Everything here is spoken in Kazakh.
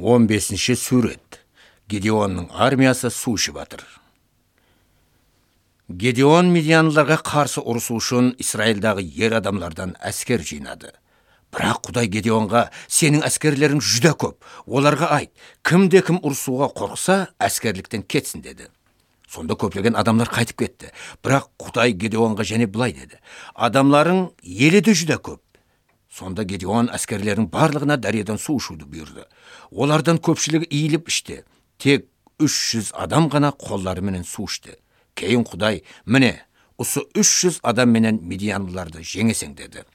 15-ші сурет. Гедеонның армиясы су ішіп жатыр. Гедеон Мидиянларға қарсы ұрысу үшін Израильдағы ер адамлардан әскер жинады. Бірақ Құдай Гедеонға: сенің әскерлерің жүдә көп, оларға айт, кімде-кім ұрысуға қорқса, әскерліктен кетсін деді. Сонда көптеген адамлар қайтып кетті. Бірақ Құдай Гедеонға және былай деді: адамларың елі де жүдә көп. Сонда Гедеон әскерлердің барлығына дариядан су ішуді бұйырды. Олардан көпшілігі иіліп ішті. Тек 300 адам ғана қолдарымен су ішті. Кейін Құдай: міне, осы 300 адам менен Мидиянлыларды жеңесің деді.